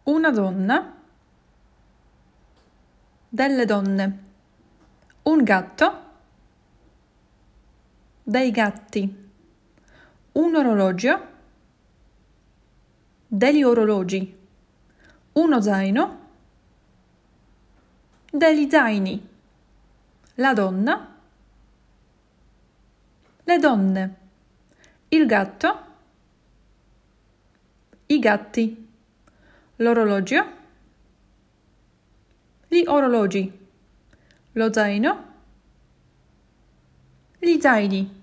una donna, delle donne, un gatto, dei gatti, un orologio, degli orologi, uno zaino, degli zaini, la donna, le donne, il gatto, i gatti, l'orologio, gli orologi, lo zaino, gli zaini.